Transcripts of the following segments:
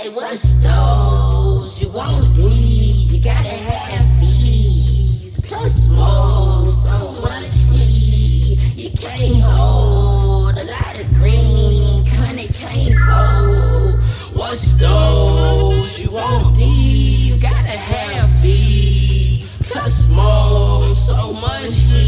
Hey, what's those? You want these? You gotta have fees. Plus more, so much weed. You can't hold a lot of green. Honey can't fold. What's those? You want these? Gotta have fees. Plus more, so much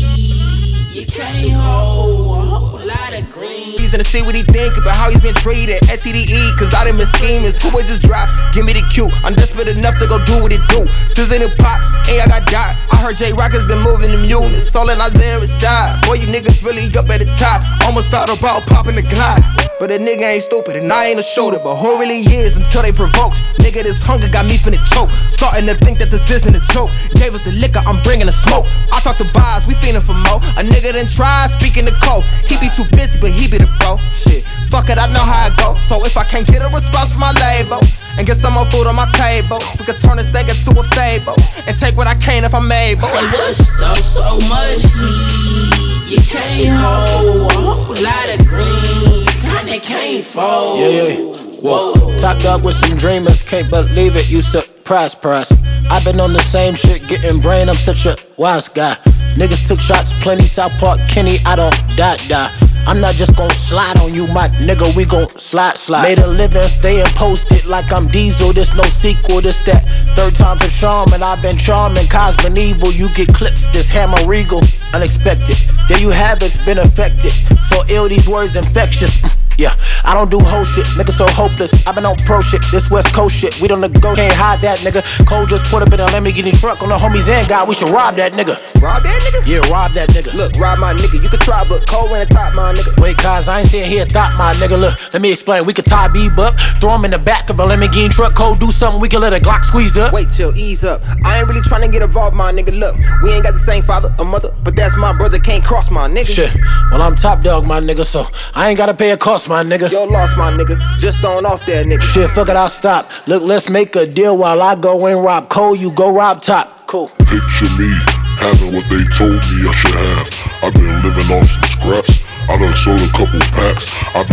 heat. You can't hold a whole lot of green. He's in the see what he think about how he's been treated at TDE, cause I done been scheming. Who would just drop? Give me the cue. I'm desperate enough to go do what it do. Sizzling and pop, hey, I got dot. I heard J Rock has been moving them units. All in Isaiah Rashad. Boy, you niggas really up at the top. Almost thought about popping the Glide. But a nigga ain't stupid and I ain't a shooter. But who really is until they provoked? Nigga, this hunger got me finna choke. Starting to think that this isn't a joke. Gave up the liquor, I'm bringing the smoke. I talk to Boz, we feeling for more. A nigga done tried speaking to Cole. He be too busy, but he be the bro. Shit, fuck it, I know how it go. So if I can't get a response from my label and get some more food on my table, we could turn this thing into a fable and take what I can if I'm able. Hey, what's those? So much heat. You can't hold a whole lot of green. Kinda can't fold. Yeah. Whoa. Top dog with some dreamers, can't believe it, you surprise. I've been on the same shit, getting brain, I'm such a wise guy. Niggas took shots, plenty, South Park, Kenny, I don't die. I'm not just gon' slide on you, my nigga, we gon' slide. Made a living, staying posted like I'm Diesel, this no sequel, this that. Third time's a charm, and I've been charming, Cos been evil, you get clips, this hammer regal, unexpected. There you have it's been affected, so ill these words infectious. Yeah, I don't do whole shit, nigga so hopeless. I been on pro shit, this West Coast shit. We don't go, can't hide that nigga. Cole just put up in a Lamborghini truck on the homies and God, we should rob that nigga. Rob that nigga? Yeah, rob that nigga. Look, rob my nigga, you can try, but Cole ain't a top, my nigga. Wait, cuz I ain't saying he a thought, my nigga. Look, let me explain. We could tie B up, throw him in the back of a Lamborghini truck. Cole do something, we can let a Glock squeeze up. Wait, chill, ease up. I ain't really trying to get involved, my nigga. Look, we ain't got the same father or mother, but that's my brother, can't cross my nigga. Shit, well I'm top dog, my nigga, so I ain't gotta pay a cost, my nigga. Yo, lost my nigga, just throwing off that nigga. Shit, fuck it, I'll stop. Look, let's make a deal while I go and rob Cole, you go rob Top. Cool. Picture me having what they told me I should have. I've been living off some scraps. I done sold a couple packs. I've been